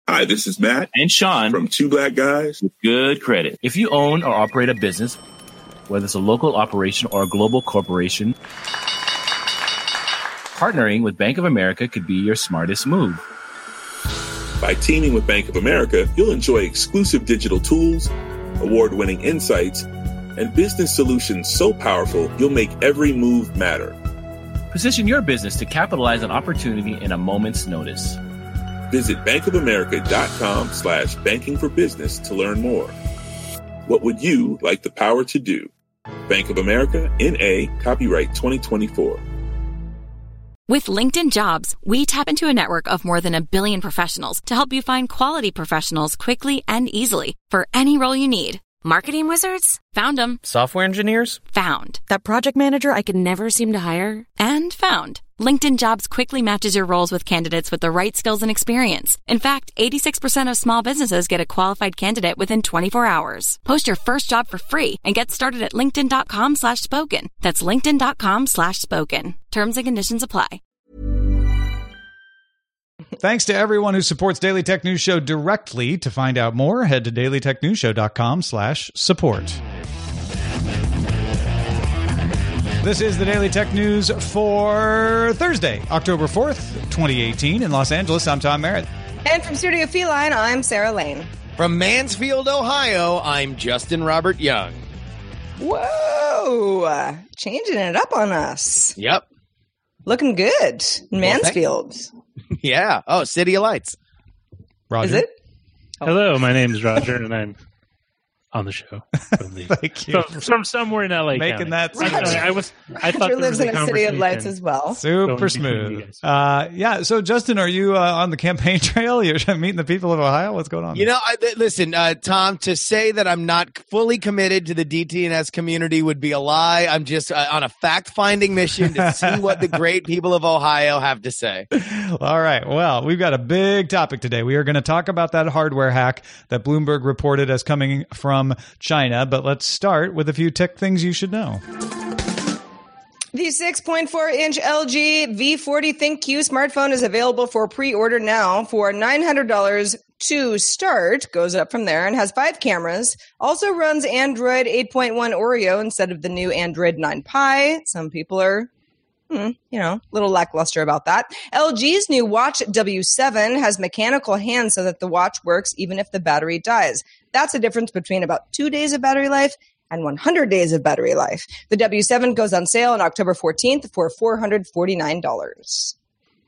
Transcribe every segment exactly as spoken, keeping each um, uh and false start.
Hi, this is Matt and Sean from Two Black Guys with Good Credit. If you own or operate a business, whether it's a local operation or a global corporation, partnering with Bank of America could be your smartest move. By teaming with Bank of America, you'll enjoy exclusive digital tools, award-winning insights, and business solutions so powerful you'll make every move matter. Position your business to capitalize on opportunity in a moment's notice. Visit bankofamerica.com slash banking for business to learn more. What would you like the power to do? Bank of America, N A, copyright twenty twenty-four. With LinkedIn Jobs, we tap into a network of more than a billion professionals to help you find quality professionals quickly and easily for any role you need. Marketing wizards? Found them. Software engineers? Found. That project manager I could never seem to hire? And found. LinkedIn Jobs quickly matches your roles with candidates with the right skills and experience. In fact, eighty-six percent of small businesses get a qualified candidate within twenty-four hours. Post your first job for free and get started at linkedin.com slash spoken. That's linkedin.com slash spoken. Terms and conditions apply. Thanks to everyone who supports Daily Tech News Show directly. To find out more, head to dailytechnewsshow.com slash support. This is the Daily Tech News for Thursday, October fourth, twenty eighteen. In Los Angeles, I'm Tom Merritt. And from Studio Feline, I'm Sarah Lane. From Mansfield, Ohio, I'm Justin Robert Young. Whoa! Changing it up on us. Yep. Looking good in Mansfield. Well, yeah. Oh, City of Lights. Roger. Is it? Oh. Hello, my name is Roger, and I'm on the show. From the, Thank you. From, from somewhere in L A Making County. that I, I, I was. I thought Roger there lives was a in a City of Lights conversation as well. Super smooth. Uh, yeah. So, Justin, are you uh, on the campaign trail? You're meeting the people of Ohio? What's going on? You know, I, th- listen, uh, Tom, to say that I'm not fully committed to the D T N S community would be a lie. I'm just uh, on a fact-finding mission to see what the great people of Ohio have to say. All right. Well, we've got a big topic today. We are going to talk about that hardware hack that Bloomberg reported as coming from China. But let's start with a few tech things you should know. The six point four inch L G V forty ThinkQ smartphone is available for pre-order now for nine hundred dollars to start. Goes up from there and has five cameras. Also runs Android eight point one Oreo instead of the new Android nine Pie. Some people are, hmm, you know, a little lackluster about that. L G's new Watch W seven has mechanical hands so that the watch works even if the battery dies. That's a difference between about two days of battery life and one hundred days of battery life. The W seven goes on sale on October fourteenth for four hundred forty-nine dollars.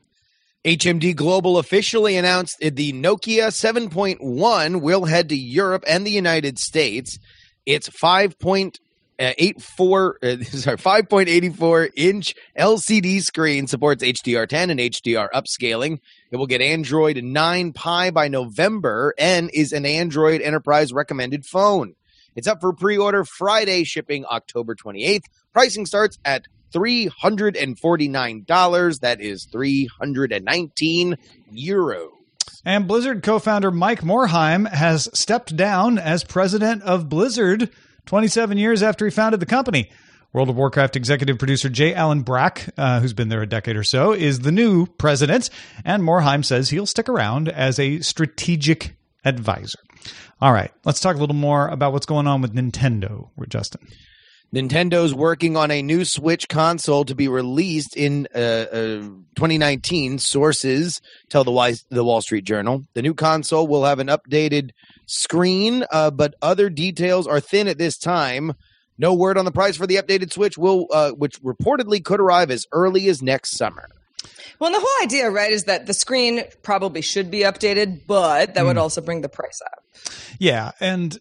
H M D Global officially announced the Nokia seven point one will head to Europe and the United States. Its five point eight four, uh, sorry, five point eight four inch L C D screen supports H D R ten and H D R upscaling. It will get Android nine Pie by November and is an Android Enterprise recommended phone. It's up for pre-order Friday, shipping October twenty-eighth. Pricing starts at three hundred forty-nine dollars. That is three hundred nineteen euros. And Blizzard co-founder Mike Morhaime has stepped down as president of Blizzard twenty-seven years after he founded the company. World of Warcraft executive producer J. Allen Brack, uh, who's been there a decade or so, is the new president. And Morhaime says he'll stick around as a strategic advisor. All right, let's talk a little more about what's going on with Nintendo, Justin. Nintendo's working on a new Switch console to be released in uh, uh, twenty nineteen. Sources tell the, Wise, the Wall Street Journal. The new console will have an updated screen, uh, but other details are thin at this time. No word on the price for the updated Switch, will uh, which reportedly could arrive as early as next summer. Well, and the whole idea, right, is that the screen probably should be updated, but that mm. would also bring the price up. Yeah, and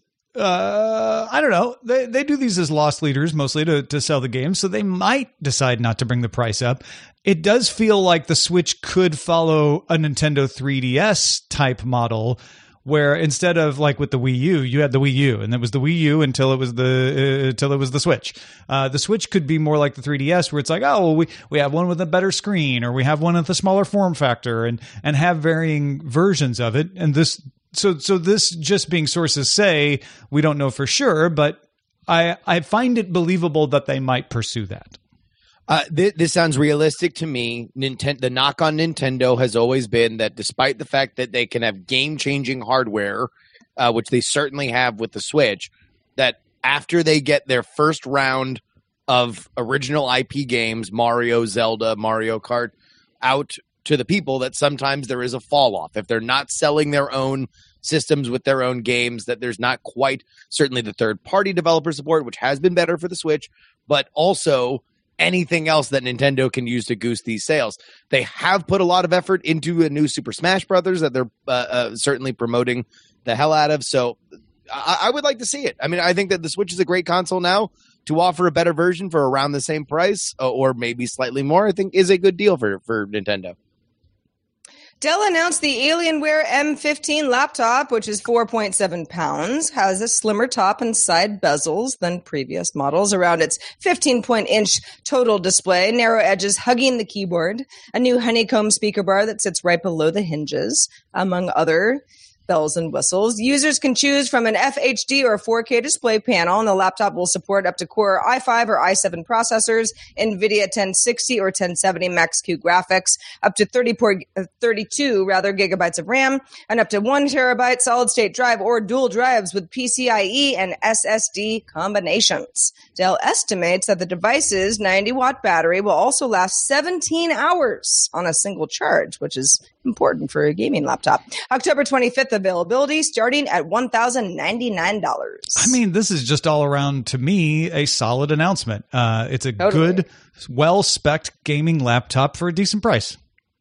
uh, I don't know. They they do these as loss leaders mostly to, to sell the games, so they might decide not to bring the price up. It does feel like the Switch could follow a Nintendo three D S type model, where instead of like with the Wii U, you had the Wii U, and it was the Wii U until it was the uh, until it was the Switch. Uh, the Switch could be more like the three D S, where it's like, oh, well, we we have one with a better screen, or we have one with a smaller form factor, and and have varying versions of it. And this, so so this just being sources say, we don't know for sure, but I I find it believable that they might pursue that. Uh, th- this sounds realistic to me. Ninten- the knock on Nintendo has always been that despite the fact that they can have game-changing hardware, uh, which they certainly have with the Switch, that after they get their first round of original I P games, Mario, Zelda, Mario Kart, out to the people, that sometimes there is a fall-off. If they're not selling their own systems with their own games, that there's not quite certainly the third-party developer support, which has been better for the Switch, but also anything else that Nintendo can use to goose these sales. They have put a lot of effort into a new Super Smash Brothers that they're uh, uh, certainly promoting the hell out of. So I-, I would like to see it. I mean, I think that the Switch is a great console now. To offer a better version for around the same price, uh, or maybe slightly more, I think is a good deal for, for Nintendo. Dell announced the Alienware M fifteen laptop, which is four point seven pounds, has a slimmer top and side bezels than previous models around its fifteen-point-inch total display, narrow edges hugging the keyboard, a new honeycomb speaker bar that sits right below the hinges, among other bells and whistles. Users can choose from an F H D or four K display panel, and the laptop will support up to Core i five or i seven processors, NVIDIA ten sixty or ten seventy Max-Q graphics, up to thirty-four, thirty-two rather gigabytes of RAM, and up to one terabyte solid-state drive or dual drives with PCIe and S S D combinations. Dell estimates that the device's ninety-watt battery will also last seventeen hours on a single charge, which is important for a gaming laptop. October twenty-fifth availability starting at one thousand ninety-nine dollars. I mean, this is just all around, to me, a solid announcement. Uh, it's a Totally. good, well-spec'd gaming laptop for a decent price.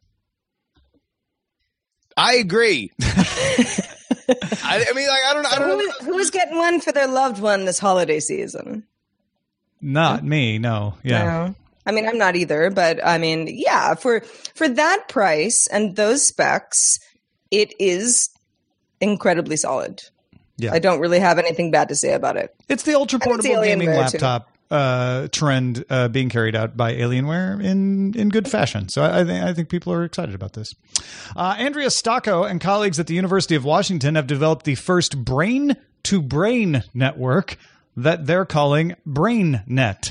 I agree. I, I mean, like, I don't know. I don't know. Who, who's getting one for their loved one this holiday season? Not me, no. Yeah. No. I mean, I'm not either, but I mean, yeah, for for that price and those specs, it is incredibly solid. Yeah. I don't really have anything bad to say about it. It's the ultra And it's portable gaming Alienware, too. laptop uh, trend uh, being carried out by Alienware in, in good fashion. So I, I, think, I think people are excited about this. Uh, Andrea Stocco and colleagues at the University of Washington have developed the first brain-to-brain network that they're calling BrainNet.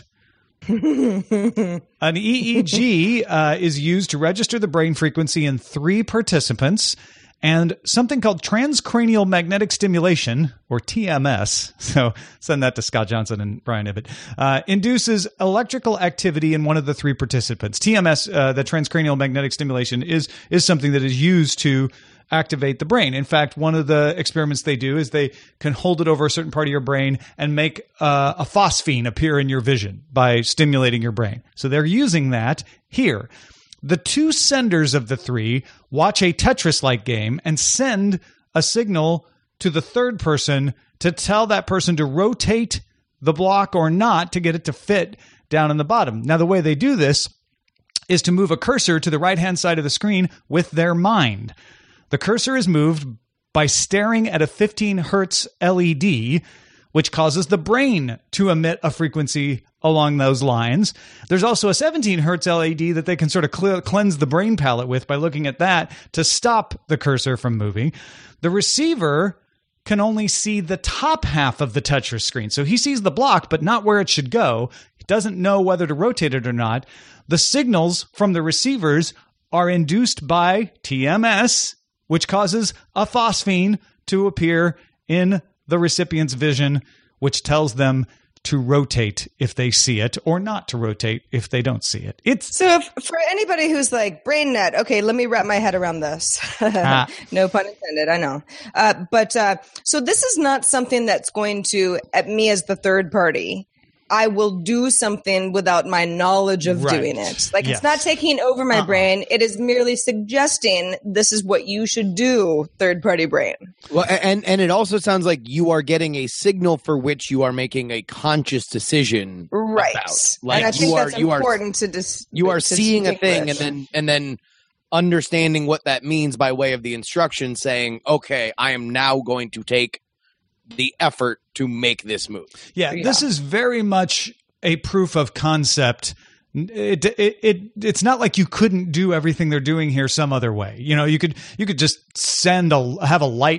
An E E G uh, is used to register the brain frequency in three participants, and something called transcranial magnetic stimulation, or T M S, so send that to Scott Johnson and Brian Ibbett, uh, induces electrical activity in one of the three participants. T M S, uh, the transcranial magnetic stimulation, is is something that is used to activate the brain. In fact, one of the experiments they do is they can hold it over a certain part of your brain and make uh, a phosphine appear in your vision by stimulating your brain. So they're using that here. The two senders of the three watch a Tetris-like game and send a signal to the third person to tell that person to rotate the block or not to get it to fit down in the bottom. Now, the way they do this is to move a cursor to the right-hand side of the screen with their mind. The cursor is moved by staring at a fifteen hertz L E D, which causes the brain to emit a frequency along those lines. There's also a seventeen hertz L E D that they can sort of cl- cleanse the brain palette with by looking at that to stop the cursor from moving. The receiver can only see the top half of the Tetris screen. So he sees the block, but not where it should go. He doesn't know whether to rotate it or not. The signals from the receivers are induced by T M S, which causes a phosphine to appear in the recipient's vision, which tells them to rotate if they see it or not to rotate if they don't see it. It's So if, for anybody who's like, BrainNet, okay, let me wrap my head around this. Ah. No pun intended, I know. Uh, but uh, so this is not something that's going to, at me as the third party, I will do something without my knowledge of Right. doing it. Like, Yes. it's not taking over my Uh-uh. brain. It is merely suggesting this is what you should do, third party brain. Well, and and it also sounds like you are getting a signal for which you are making a conscious decision. Right. About. Like and I think you are, that's you are, important to dis- you are to seeing a thing, and distinguish. then and then understanding what that means by way of the instruction, saying, "Okay, I am now going to take the effort to make this move." Yeah, Yeah. this is very much a proof of concept. It, it it it's not like you couldn't do everything they're doing here some other way. You know, you could you could just send a have a light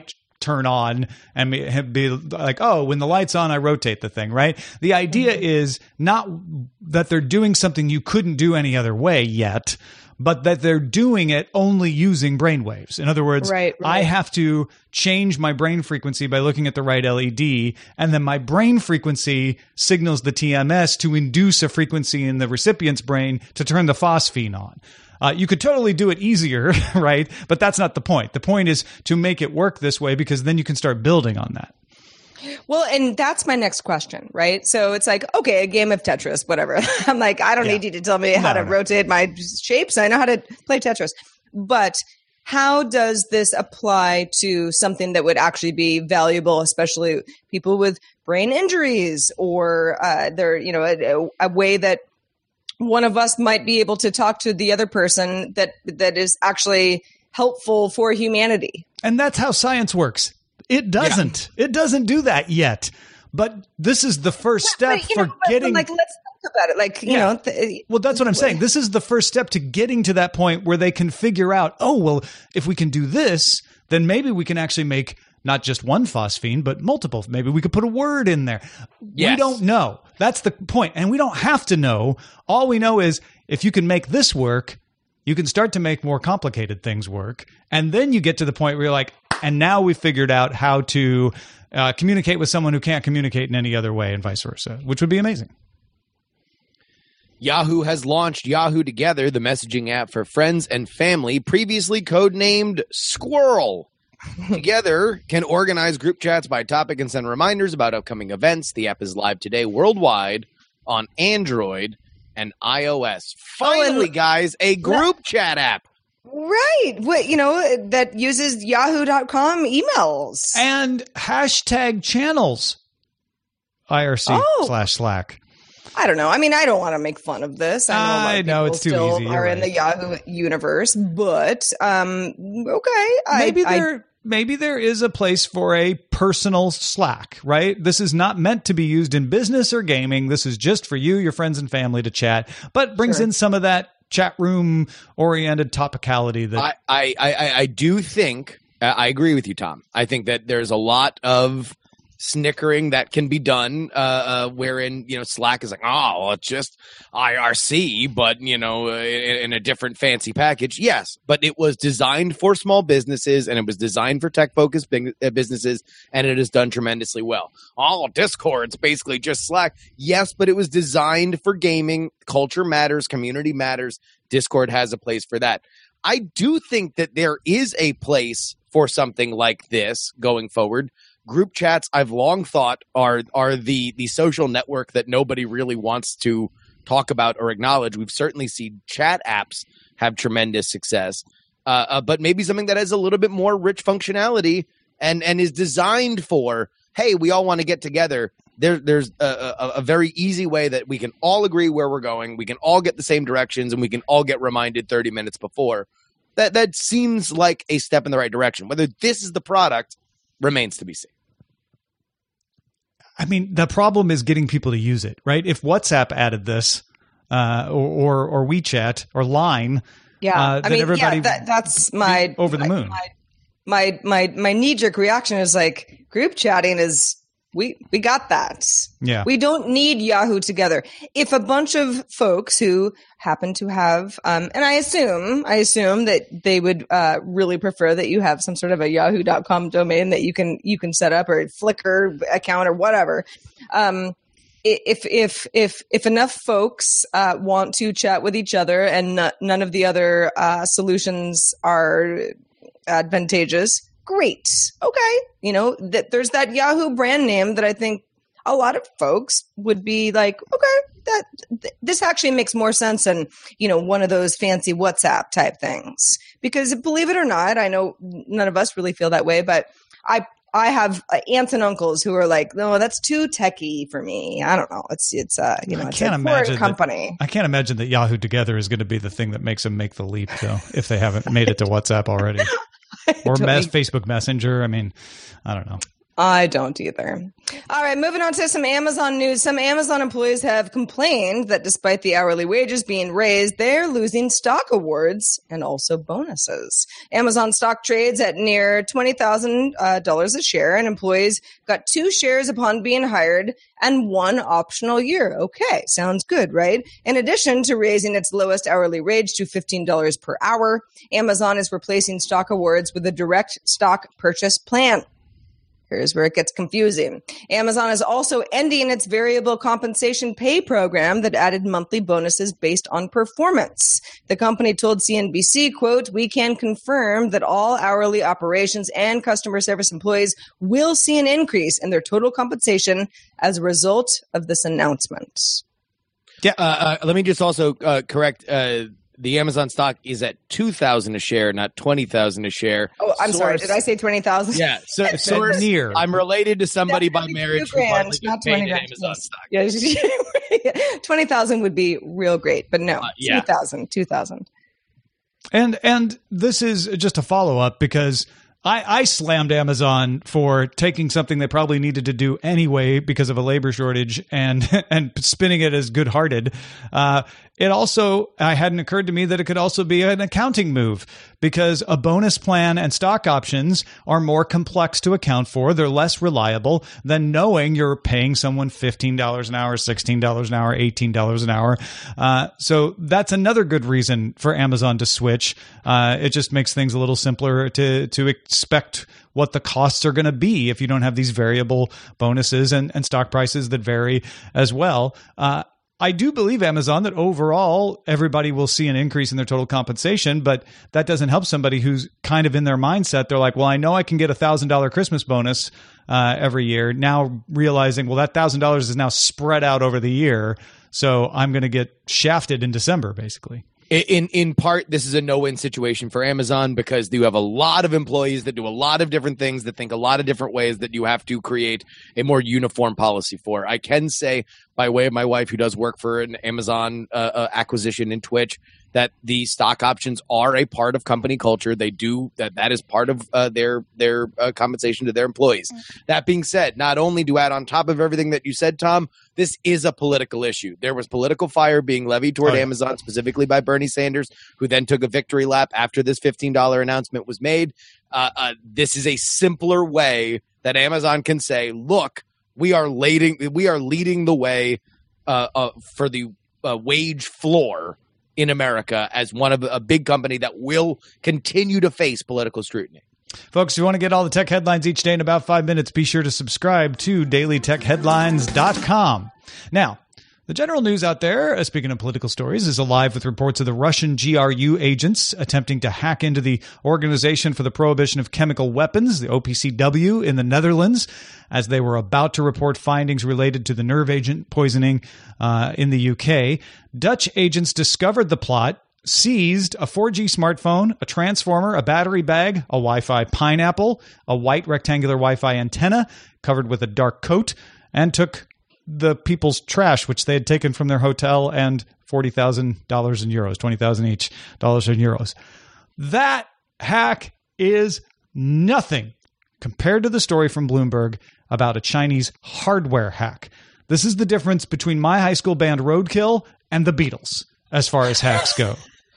turn on and be, be like, oh, when the light's on, I rotate the thing, right? The idea mm-hmm. is not that they're doing something you couldn't do any other way yet, but that they're doing it only using brainwaves. In other words, right, right. I have to change my brain frequency by looking at the right L E D, and then my brain frequency signals the T M S to induce a frequency in the recipient's brain to turn the phosphene on. Uh, you could totally do it easier, right? But that's not the point. The point is to make it work this way, because then you can start building on that. Well, and that's my next question, right? So it's like, okay, a game of Tetris, whatever. I'm like, I don't yeah. need you to tell me how no, to no. rotate my shapes. I know how to play Tetris. But how does this apply to something that would actually be valuable, especially people with brain injuries, or uh, they're, you know, a, a way that one of us might be able to talk to the other person that that is actually helpful for humanity? And that's how science works. It doesn't. Yeah. It doesn't do that yet. But this is the first step but, you for know, but, getting. But like, let's talk about it. Like, you yeah. know. Th- well, that's what I'm saying. This is the first step to getting to that point where they can figure out, oh, well, if we can do this, then maybe we can actually make not just one phosphene, but multiple. Maybe we could put a word in there. Yes. We don't know. That's the point. And we don't have to know. All we know is if you can make this work, you can start to make more complicated things work. And then you get to the point where you're like, and now we figured out how to uh, communicate with someone who can't communicate in any other way, and vice versa, which would be amazing. Yahoo has launched Yahoo Together, the messaging app for friends and family, previously codenamed Squirrel. Together can organize group chats by topic and send reminders about upcoming events. The app is live today worldwide on Android and iOS. Finally, oh, and- guys, a group chat app. Right. What, you know, that uses yahoo dot com emails. And hashtag channels. I R C oh. slash Slack. I don't know. I mean, I don't want to make fun of this. I know, a lot I of know people it's too still easy. You're are right. in the Yahoo universe, but um, okay. Maybe I, there I, maybe there is a place for a personal Slack, right? This is not meant to be used in business or gaming. This is just for you, your friends, and family to chat, but brings sure. in some of that chat room oriented topicality that I, I, I, I do think uh, I agree with you, Tom. I think that there's a lot of snickering that can be done uh, uh, wherein, you know, Slack is like, oh, well, it's just I R C, but, you know, in, in a different fancy package. Yes, but it was designed for small businesses, and it was designed for tech-focused businesses, and it has done tremendously well. Oh, Discord's basically just Slack. Yes, but it was designed for gaming. Culture matters. Community matters. Discord has a place for that. I do think that there is a place for something like this going forward. Group chats, I've long thought, are are the the social network that nobody really wants to talk about or acknowledge. We've certainly seen chat apps have tremendous success, uh, uh, but maybe something that has a little bit more rich functionality and and is designed for, hey, we all want to get together. There, there's a, a, a very easy way that we can all agree where we're going. We can all get the same directions, and we can all get reminded thirty minutes before. That that seems like a step in the right direction. Whether this is the product remains to be seen. I mean, the problem is getting people to use it, right? If WhatsApp added this, uh, or, or or WeChat or Line, yeah, uh, I mean, everybody yeah, that, that's my over the moon. My my my, my knee jerk reaction is like, group chatting is we we got that. Yeah, we don't need Yahoo Together. If a bunch of folks who happen to have, um, and I assume, I assume that they would uh, really prefer that you have some sort of a yahoo dot com domain that you can you can set up, or a Flickr account or whatever. Um, if if if if enough folks uh, want to chat with each other, and n- none of the other uh, solutions are advantageous, great. Okay, you know that there's that Yahoo brand name that I think a lot of folks would be like, okay, that th- this actually makes more sense than, you know, one of those fancy WhatsApp type things. Because believe it or not, I know none of us really feel that way, but I I have uh, aunts and uncles who are like, no, that's too techie for me. I don't know. It's it's uh you know I it's can't a imagine foreign company. That, I can't imagine that Yahoo Together is going to be the thing that makes them make the leap, though, if they haven't made it to WhatsApp already. Or mes- Facebook Messenger. I mean, I don't know. I don't either. All right, moving on to some Amazon news. Some Amazon employees have complained that despite the hourly wages being raised, they're losing stock awards and also bonuses. Amazon stock trades at near twenty thousand dollars uh, a share, and employees got two shares upon being hired and one optional year. Okay, sounds good, right? In addition to raising its lowest hourly wage to fifteen dollars per hour, Amazon is replacing stock awards with a direct stock purchase plan. Here's where it gets confusing. Amazon is also ending its variable compensation pay program that added monthly bonuses based on performance. The company told C N B C, quote, "We can confirm that all hourly operations and customer service employees will see an increase in their total compensation as a result of this announcement." Yeah. Uh, uh, let me just also uh, correct. Uh, The Amazon stock is at two thousand a share, not twenty thousand a share. Oh, I'm Source, sorry. Did I say twenty thousand? Yeah. So, source, near. I'm related to somebody by marriage who grand, partly not gets paid twenty in grand. Amazon stock. Yeah, twenty thousand would be real great, but no, Uh, yeah. two thousand, two thousand. And and this is just a follow up because I, I slammed Amazon for taking something they probably needed to do anyway because of a labor shortage and and spinning it as good hearted. Uh, it also uh, hadn't occurred to me that it could also be an accounting move because a bonus plan and stock options are more complex to account for. They're less reliable than knowing you're paying someone fifteen dollars an hour, sixteen dollars an hour, eighteen dollars an hour. Uh, so that's another good reason for Amazon to switch. Uh, it just makes things a little simpler to to expect what the costs are going to be if you don't have these variable bonuses and, and stock prices that vary as well. Uh, I do believe, Amazon, that overall everybody will see an increase in their total compensation, but that doesn't help somebody who's kind of in their mindset. They're like, well, I know I can get a one thousand dollars Christmas bonus uh, every year. Now realizing, well, that one thousand dollars is now spread out over the year, so I'm going to get shafted in December, basically. In in part, this is a no-win situation for Amazon because you have a lot of employees that do a lot of different things, that think a lot of different ways that you have to create a more uniform policy for. I can say, by way of my wife, who does work for an Amazon uh, uh, acquisition in Twitch, that the stock options are a part of company culture. They do that. That is part of uh, their their uh, compensation to their employees. Mm-hmm. That being said, not only do add on top of everything that you said, Tom, this is a political issue. There was political fire being levied toward oh, yeah. Amazon, specifically by Bernie Sanders, who then took a victory lap after this fifteen dollars announcement was made. Uh, uh, this is a simpler way that Amazon can say, look, we are leading, we are leading the way uh, uh, for the uh, wage floor in America as one of a big company that will continue to face political scrutiny. Folks, if you want to get all the tech headlines each day in about five minutes, be sure to subscribe to daily tech headlines dot com. Now, the general news out there, uh, speaking of political stories, is alive with reports of the Russian G R U agents attempting to hack into the Organization for the Prohibition of Chemical Weapons, the O P C W, in the Netherlands, as they were about to report findings related to the nerve agent poisoning uh, in the U K. Dutch agents discovered the plot, seized a four G smartphone, a transformer, a battery bag, a Wi-Fi pineapple, a white rectangular Wi-Fi antenna covered with a dark coat, and took the people's trash, which they had taken from their hotel, and forty thousand dollars in euros, twenty thousand dollars each dollars in euros. That hack is nothing compared to the story from Bloomberg about a Chinese hardware hack. This is the difference between my high school band Roadkill and the Beatles as far as hacks go.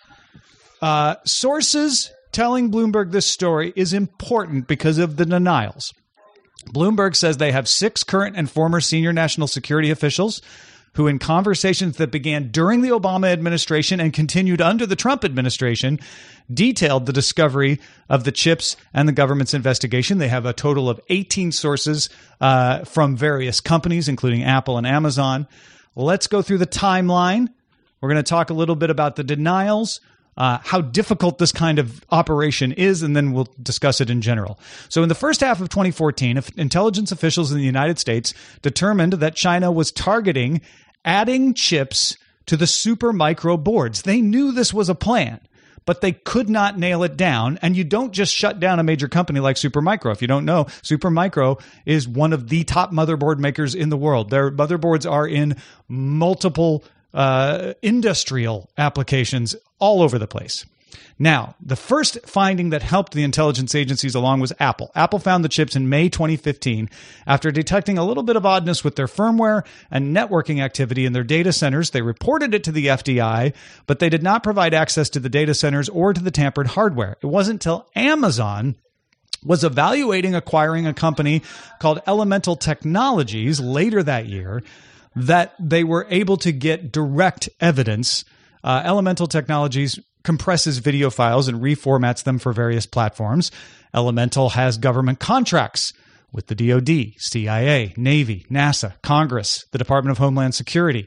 Uh, sources telling Bloomberg this story is important because of the denials. Bloomberg says they have six current and former senior national security officials who, in conversations that began during the Obama administration and continued under the Trump administration, detailed the discovery of the chips and the government's investigation. They have a total of eighteen sources uh, from various companies, including Apple and Amazon. Let's go through the timeline. We're going to talk a little bit about the denials, Uh, how difficult this kind of operation is, and then we'll discuss it in general. So in the first half of twenty fourteen, intelligence officials in the United States determined that China was targeting adding chips to the Supermicro boards. They knew this was a plan, but they could not nail it down. And you don't just shut down a major company like Supermicro. If you don't know, Supermicro is one of the top motherboard makers in the world. Their motherboards are in multiple uh, industrial applications all over the place. Now, the first finding that helped the intelligence agencies along was Apple. Apple found the chips in May twenty fifteen after detecting a little bit of oddness with their firmware and networking activity in their data centers. They reported it to the F D I, but they did not provide access to the data centers or to the tampered hardware. It wasn't until Amazon was evaluating acquiring a company called Elemental Technologies later that year that they were able to get direct evidence. Uh, Elemental Technologies compresses video files and reformats them for various platforms. Elemental has government contracts with the D O D, C I A, Navy, NASA, Congress, the Department of Homeland Security.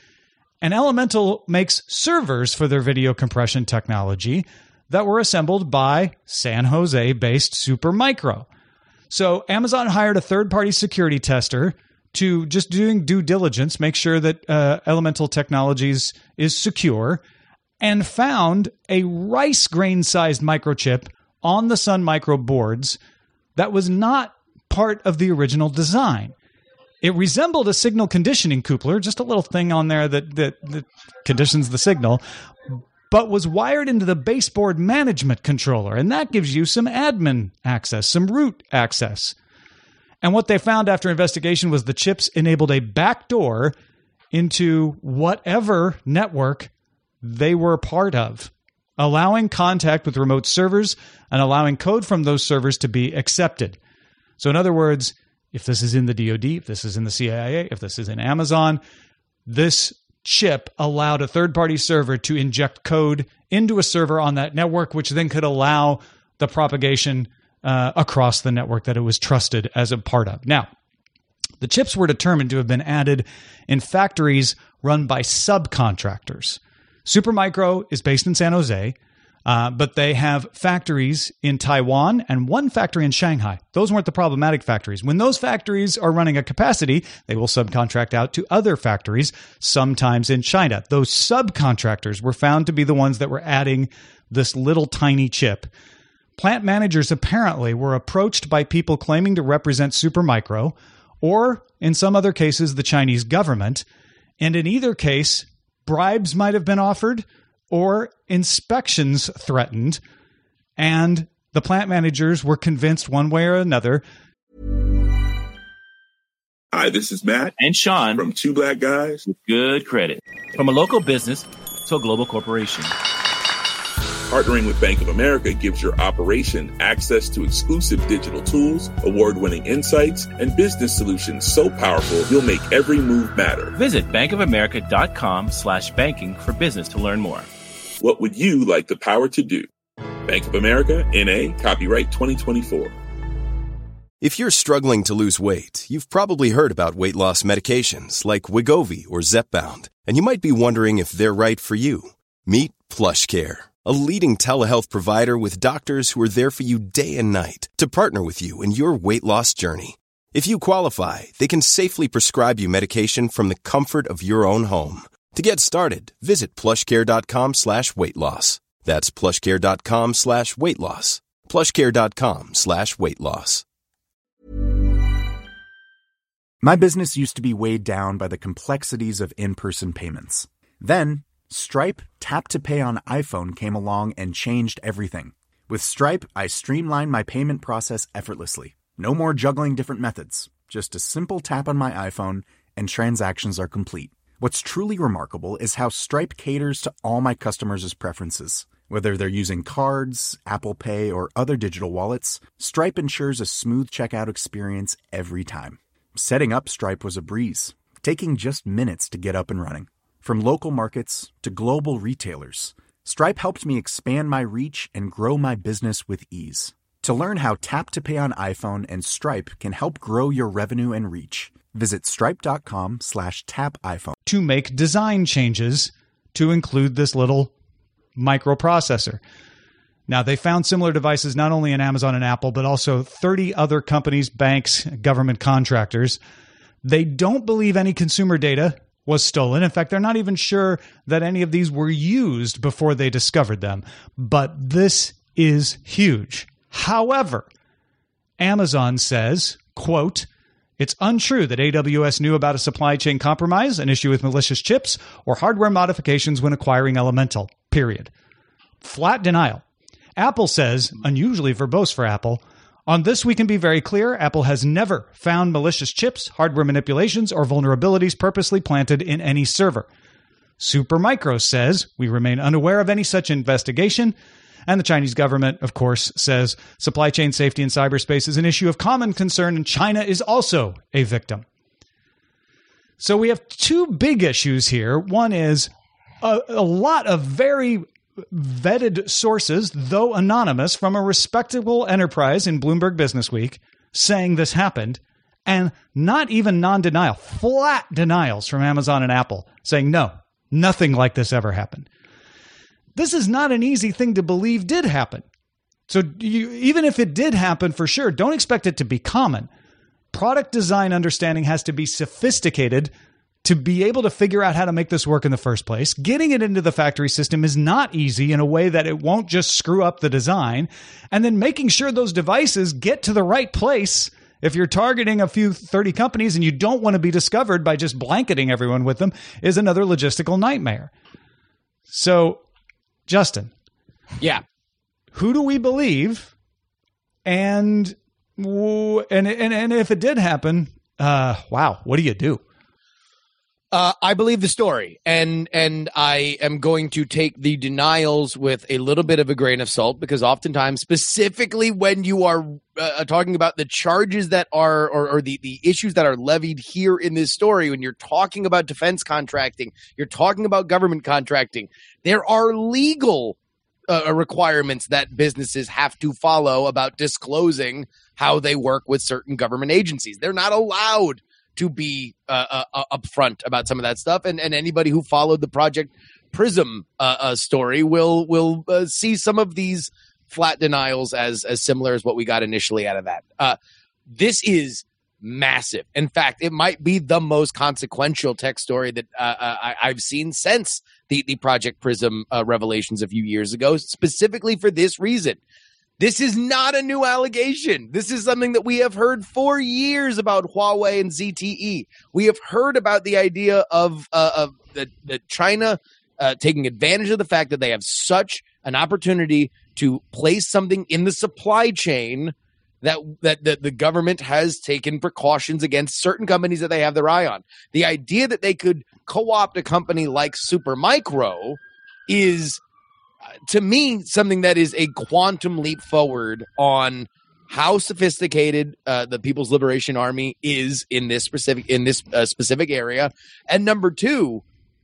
And Elemental makes servers for their video compression technology that were assembled by San Jose-based Supermicro. So Amazon hired a third-party security tester to just doing due diligence, make sure that uh, Elemental Technologies is secure, and found a rice grain-sized microchip on the Sun Micro boards that was not part of the original design. It resembled a signal conditioning coupler, just a little thing on there that, that, that conditions the signal, but was wired into the baseboard management controller, and that gives you some admin access, some root access. And what they found after investigation was the chips enabled a backdoor into whatever network they were a part of, allowing contact with remote servers and allowing code from those servers to be accepted. So in other words, if this is in the D O D, if this is in the C I A, if this is in Amazon, this chip allowed a third-party server to inject code into a server on that network, which then could allow the propagation uh, across the network that it was trusted as a part of. Now, the chips were determined to have been added in factories run by subcontractors. Supermicro is based in San Jose, uh, but they have factories in Taiwan and one factory in Shanghai. Those weren't the problematic factories. When those factories are running at capacity, they will subcontract out to other factories, sometimes in China. Those subcontractors were found to be the ones that were adding this little tiny chip. Plant managers apparently were approached by people claiming to represent Supermicro, or in some other cases, the Chinese government. And in either case, bribes might have been offered or inspections threatened, and the plant managers were convinced one way or another. Hi, this is Matt And Sean from Two Black Guys with Good Credit. From a local business to a global corporation. Partnering with Bank of America gives your operation access to exclusive digital tools, award-winning insights, and business solutions so powerful you'll make every move matter. Visit bankofamerica.com slash banking for business to learn more. What would you like the power to do? Bank of America, N A, copyright twenty twenty-four. If you're struggling to lose weight, you've probably heard about weight loss medications like Wegovy or Zepbound, and you might be wondering if they're right for you. Meet PlushCare, a leading telehealth provider with doctors who are there for you day and night to partner with you in your weight loss journey. If you qualify, they can safely prescribe you medication from the comfort of your own home. To get started, visit plushcare.com slash weight loss. That's plushcare.com slash weight loss. plushcare.com slash weight loss. My business used to be weighed down by the complexities of in-person payments. Then, Stripe Tap to Pay on iPhone came along and changed everything. With Stripe, I streamlined my payment process effortlessly. No more juggling different methods. Just a simple tap on my iPhone and transactions are complete. What's truly remarkable is how Stripe caters to all my customers' preferences. Whether they're using cards, Apple Pay, or other digital wallets, Stripe ensures a smooth checkout experience every time. Setting up Stripe was a breeze, taking just minutes to get up and running. From local markets to global retailers, Stripe helped me expand my reach and grow my business with ease. To learn how Tap to Pay on iPhone and Stripe can help grow your revenue and reach, visit stripe.com slash tap iPhone. To make design changes to include this little microprocessor. Now, they found similar devices not only in Amazon and Apple, but also thirty other companies, banks, government contractors. They don't believe any consumer data was stolen. In fact, they're not even sure that any of these were used before they discovered them. But this is huge. However, Amazon says, quote, "It's untrue that A W S knew about a supply chain compromise, an issue with malicious chips, or hardware modifications when acquiring Elemental, period." flat denial. Apple says, unusually verbose for Apple, on this we can be very clear, Apple has never found malicious chips, hardware manipulations, or vulnerabilities purposely planted in any server. Supermicro says, we remain unaware of any such investigation. And the Chinese government, of course, says supply chain safety in cyberspace is an issue of common concern, and China is also a victim. So we have two big issues here. One is a, a lot of very vetted sources, though anonymous, from a respectable enterprise in Bloomberg Businessweek saying this happened, and not even non-denial, flat denials from Amazon and Apple saying, no, nothing like this ever happened. This is not an easy thing to believe did happen. So you, even if it did happen for sure, don't expect it to be common. Product design understanding has to be sophisticated to be able to figure out how to make this work in the first place. Getting it into the factory system is not easy in a way that it won't just screw up the design. And then making sure those devices get to the right place. If you're targeting a few thirty companies and you don't want to be discovered by just blanketing everyone with them is another logistical nightmare. So, Justin. Yeah. Who do we believe? And and and, and if it did happen, uh, wow, what do you do? Uh, I believe the story, and and I am going to take the denials with a little bit of a grain of salt, because oftentimes, specifically when you are uh, talking about the charges that are, or, or the, the issues that are levied here in this story, when you're talking about defense contracting, you're talking about government contracting, there are legal uh, requirements that businesses have to follow about disclosing how they work with certain government agencies. They're not allowed to be uh, uh, upfront about some of that stuff, and and anybody who followed the Project Prism uh, uh, story will will uh, see some of these flat denials as as similar as what we got initially out of that. Uh, this is massive. In fact, it might be the most consequential tech story that uh, I, I've seen since the the Project Prism uh, revelations a few years ago. Specifically for this reason. This is not a new allegation. This is something that we have heard for years about Huawei and Z T E. We have heard about the idea of uh, of the, the China uh, taking advantage of the fact that they have such an opportunity to place something in the supply chain that, that, that the government has taken precautions against certain companies that they have their eye on. The idea that they could co-opt a company like Supermicro is, to me, something that is a quantum leap forward on how sophisticated uh, the People's Liberation Army is in this specific in this uh, specific area, and number two,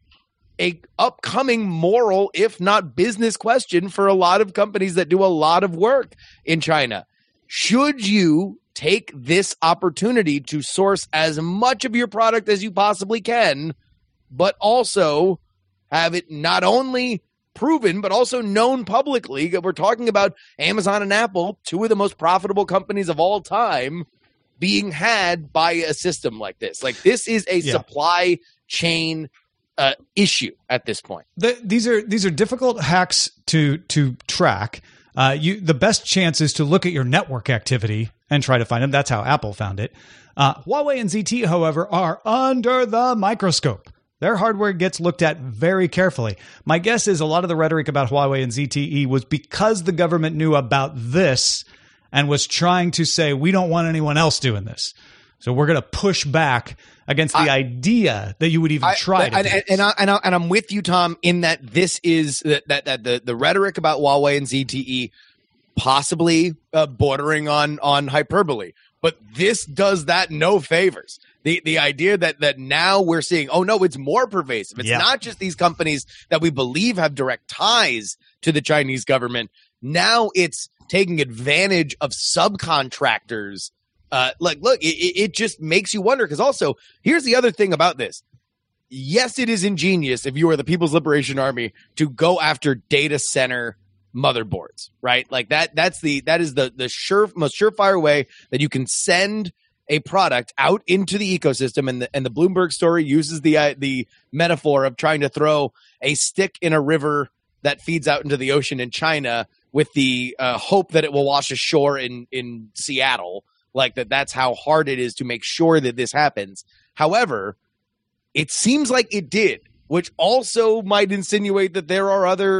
a upcoming moral, if not business, question for a lot of companies that do a lot of work in China. Should you take this opportunity to source as much of your product as you possibly can, but also have it not only proven, but also known publicly that we're talking about Amazon and Apple, two of the most profitable companies of all time, being had by a system like this. Like, this is a yeah. supply chain uh, issue at this point. The, these are these are difficult hacks to to track. Uh, you the best chance is to look at your network activity and try to find them. That's how Apple found it. Uh, Huawei and Z T E, however, are under the microscope. Their hardware gets looked at very carefully. My guess is a lot of the rhetoric about Huawei and Z T E was because the government knew about this and was trying to say, we don't want anyone else doing this. So we're going to push back against the I, I that you would even I, try to and, do and, and, I, and, I, and I'm with you, Tom, in that this is that, that, that the, the rhetoric about Huawei and Z T E possibly uh, bordering on, on hyperbole. But this does that no favors. The the idea that that now we're seeing, oh, no, it's more pervasive. It's yeah. not just these companies that we believe have direct ties to the Chinese government. Now it's taking advantage of subcontractors. Uh, like, look, it, it just makes you wonder, because also, here's the other thing about this. Yes, it is ingenious if you are the People's Liberation Army to go after data center motherboards, right? Like that that's the that is the the sure most surefire way that you can send a product out into the ecosystem. And the and the Bloomberg story uses the uh, the metaphor of trying to throw a stick in a river that feeds out into the ocean in China with the uh, hope that it will wash ashore in in Seattle. Like that that's how hard it is to make sure that this happens. However, it seems like it did, which also might insinuate that there are other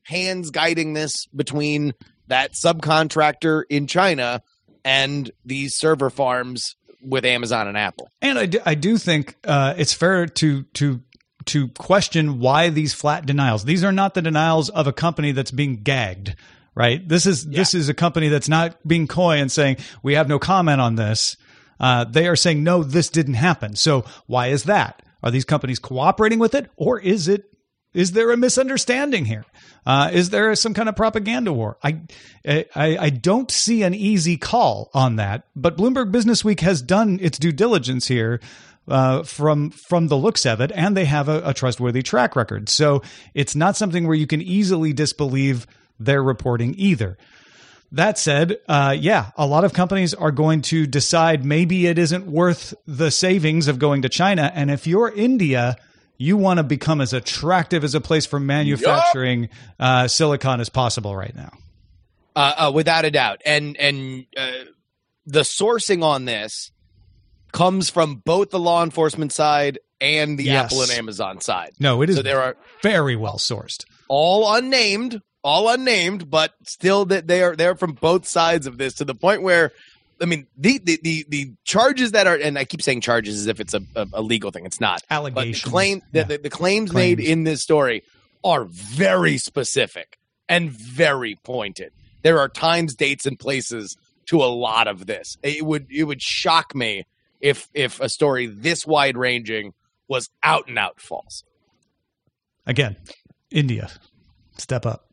hands guiding this between that subcontractor in China and these server farms with Amazon and Apple. And I do, I do think uh, it's fair to to to question why these flat denials. These are not the denials of a company that's being gagged, right? This is yeah. this is a company that's not being coy and saying we have no comment on this. Uh, they are saying no, this didn't happen. So why is that? Are these companies cooperating with it, or is it? Is there a misunderstanding here? Uh, is there some kind of propaganda war? I, I I don't see an easy call on that, but Bloomberg Businessweek has done its due diligence here uh, from from the looks of it, and they have a, a trustworthy track record. So it's not something where you can easily disbelieve their reporting either. That said, uh, yeah, a lot of companies are going to decide maybe it isn't worth the savings of going to China, and if you're India, you want to become as attractive as a place for manufacturing yep. uh, silicon as possible right now. Uh, uh, without a doubt. And and uh, the sourcing on this comes from both the law enforcement side and the yes. Apple and Amazon side. No, it is so there are very well sourced. All unnamed, all unnamed, but still that they are they're from both sides of this to the point where, I mean, the, the the the charges that are, and I keep saying charges as if it's a, a, a legal thing. It's not. Allegations. But the, claim, yeah. the, the, the claims, claims made in this story are very specific and very pointed. There are times, dates, and places to a lot of this. It would it would shock me if if a story this wide ranging was out and out false. Again, India, step up.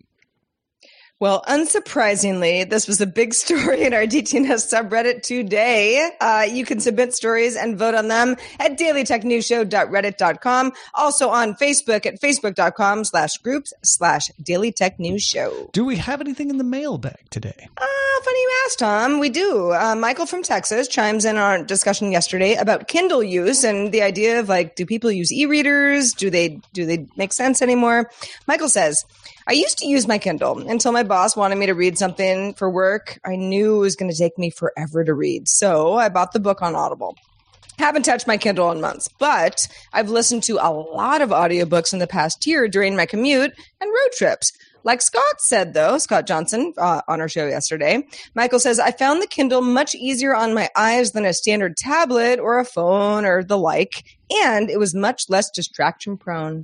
Well, unsurprisingly, this was a big story in our D T N S subreddit today. Uh, you can submit stories and vote on them at daily tech news show dot reddit dot com. Also on Facebook at facebook.com slash groups slash Daily Tech News Show. Do we have anything in the mailbag today? Uh, funny you asked, Tom. We do. Uh, Michael from Texas chimes in on our discussion yesterday about Kindle use and the idea of, like, do people use e-readers? Do they, do they make sense anymore? Michael says, I used to use my Kindle until my boss wanted me to read something for work I knew it was going to take me forever to read. So I bought the book on Audible. Haven't touched my Kindle in months, but I've listened to a lot of audiobooks in the past year during my commute and road trips. Like Scott said, though, Scott Johnson uh, on our show yesterday, Michael says, I found the Kindle much easier on my eyes than a standard tablet or a phone or the like, and it was much less distraction prone.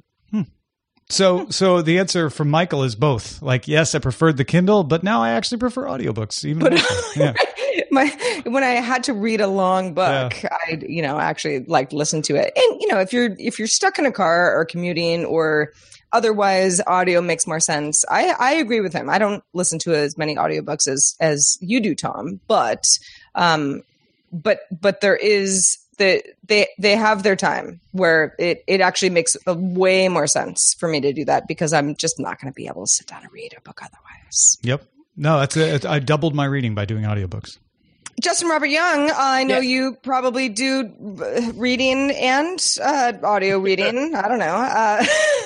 So so the answer from Michael is both. Like, yes, I preferred the Kindle, but now I actually prefer audiobooks. Even but, yeah. my, when I had to read a long book, yeah. I you know actually like listen to it. And you know, if you're if you're stuck in a car or commuting or otherwise, audio makes more sense. I, I agree with him. I don't listen to as many audiobooks as as you do, Tom. But um, but but there is. The, they they have their time where it, it actually makes a way more sense for me to do that because I'm just not going to be able to sit down and read a book otherwise. Yep. No, that's a, I doubled my reading by doing audiobooks. Justin Robert Young, uh, I know yeah. you probably do reading and uh, audio reading. I don't know. Uh,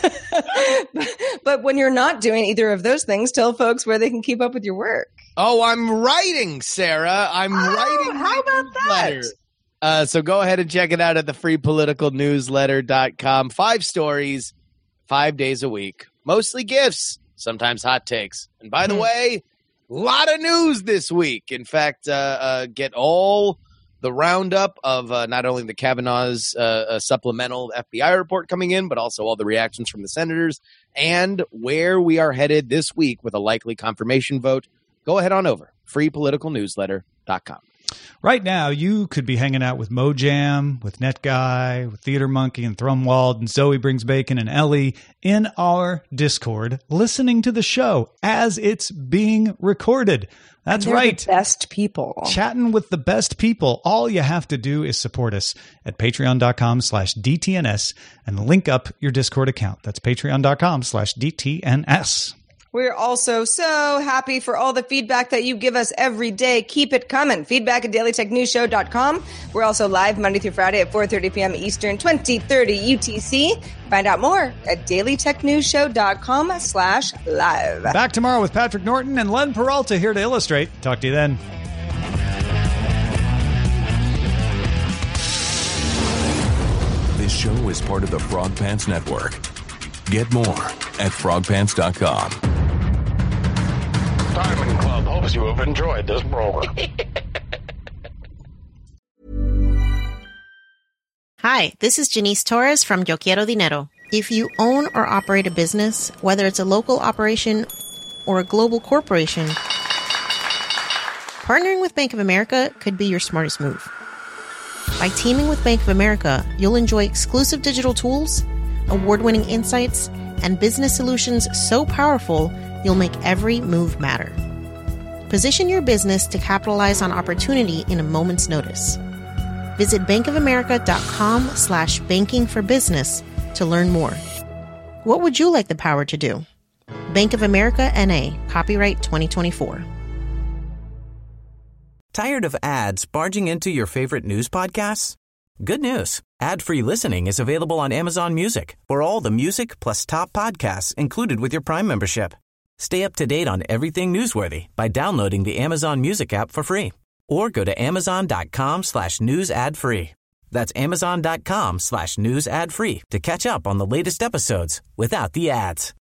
but, but when you're not doing either of those things, tell folks where they can keep up with your work. Oh, I'm writing, Sarah. I'm oh, writing. How about that? Uh, so go ahead and check it out at the free political newsletter dot com. Five stories, five days a week, mostly gifts, sometimes hot takes. And by the way, a lot of news this week. In fact, uh, uh, get all the roundup of uh, not only the Kavanaugh's uh, uh, supplemental F B I report coming in, but also all the reactions from the senators and where we are headed this week with a likely confirmation vote. Go ahead on over, free political newsletter dot com. Right now, you could be hanging out with Mojam, with NetGuy, with Theater Monkey and Thrumwald and Zoe Brings Bacon and Ellie in our Discord, listening to the show as it's being recorded. That's They're right. The best people. Chatting with the best people. All you have to do is support us at patreon.com slash DTNS and link up your Discord account. That's patreon.com slash DTNS. We're also so happy for all the feedback that you give us every day. Keep it coming. Feedback at daily tech news show dot com. We're also live Monday through Friday at four thirty p.m. Eastern, twenty thirty U T C. Find out more at daily tech news show dot com slash live. Back tomorrow with Patrick Norton and Len Peralta here to illustrate. Talk to you then. This show is part of the Frog Pants Network. Get more at frog pants dot com. Diamond Club hopes you have enjoyed this program. Hi, this is Janice Torres from Yo Quiero Dinero. If you own or operate a business, whether it's a local operation or a global corporation, partnering with Bank of America could be your smartest move. By teaming with Bank of America, you'll enjoy exclusive digital tools, award-winning insights, and business solutions so powerful, you'll make every move matter. Position your business to capitalize on opportunity in a moment's notice. Visit bankofamerica.com slash banking for business to learn more. What would you like the power to do? Bank of America N A, copyright twenty twenty-four. Tired of ads barging into your favorite news podcasts? Good news. Ad-free listening is available on Amazon Music for all the music plus top podcasts included with your Prime membership. Stay up to date on everything newsworthy by downloading the Amazon Music app for free or go to amazon.com slash news ad free. That's amazon.com slash news ad free to catch up on the latest episodes without the ads.